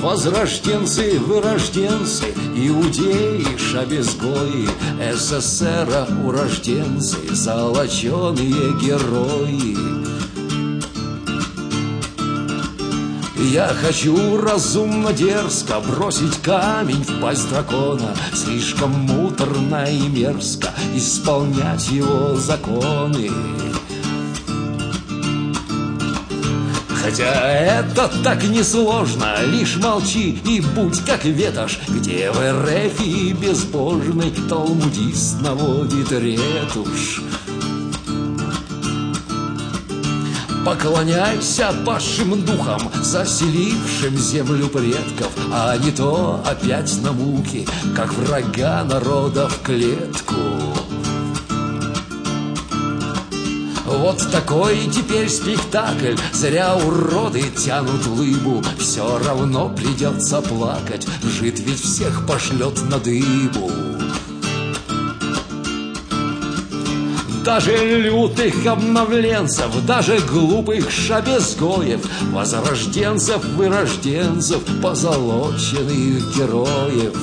Возрожденцы, вырожденцы, иудеи, шабезгои, СССР урожденцы, золоченые герои. Я хочу разумно дерзко бросить камень в пасть дракона, слишком муторно и мерзко исполнять его законы. Хотя это так несложно, лишь молчи и будь как ветошь, где в РФ безбожный талмудист наводит ретушь. Поклоняйся падшим духам, заселившим землю предков, а не то опять на муки, как врага народа в клетку. Вот такой теперь спектакль, зря уроды тянут лыбу, все равно придется плакать, жид ведь всех пошлет на дыбу. Даже лютых обновленцев, даже глупых шабезгоев, возрожденцев, вырожденцев, позолоченных героев.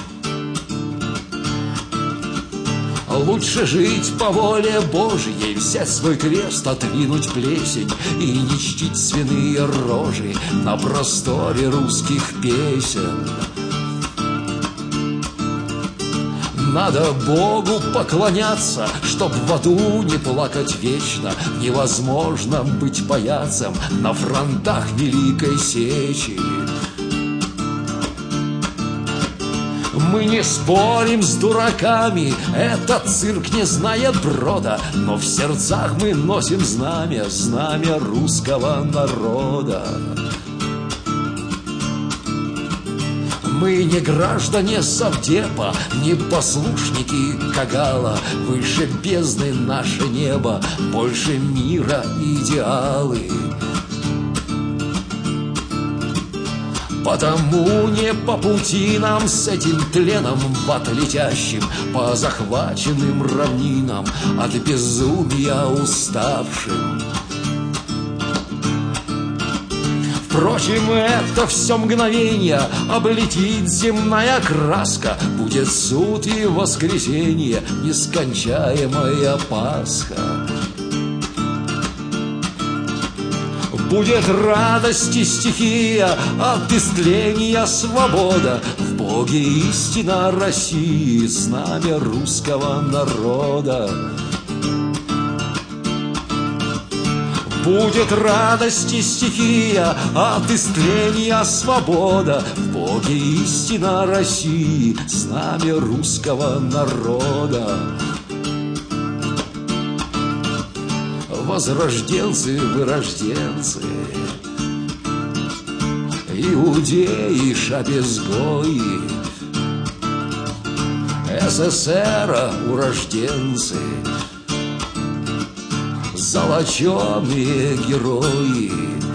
Лучше жить по воле Божьей, взять свой крест, отвинуть плесень и не чтить свиные рожи на просторе русских песен. Надо Богу поклоняться, чтоб в аду не плакать вечно. Невозможно быть паяцем на фронтах Великой Сечи. Мы не спорим с дураками, этот цирк не знает брода, но в сердцах мы носим знамя, знамя русского народа. Мы не граждане совдепа, не послушники Кагала, выше бездны наше небо, больше мира идеалы. Потому не по пути нам с этим тленом в ад летящим, по захваченным равнинам, от безумия уставшим. Впрочем, это все мгновенье, облетит земная краска, будет суд и воскресенье, нескончаемая Пасха. Будет радость и стихия, от истления свобода, в Боге истина России, знамя русского народа. Будет радость и стихия, от истления свобода, в Боге истина России, знамя русского народа. Возрожденцы, вырожденцы, иудеи, шабезгои, СССР урожденцы, золоченые герои.